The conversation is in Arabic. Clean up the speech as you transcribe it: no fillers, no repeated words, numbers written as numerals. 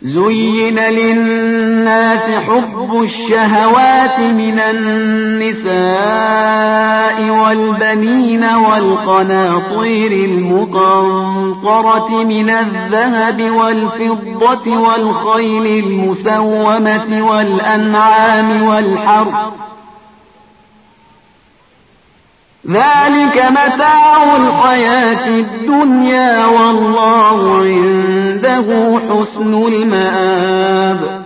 زين للناس حب الشهوات من النساء والبنين والقناطير المقنطرة من الذهب والفضة والخيل المسومة والأنعام والحرث ذلك متاع الحياة الدنيا والله عنده حسن المآب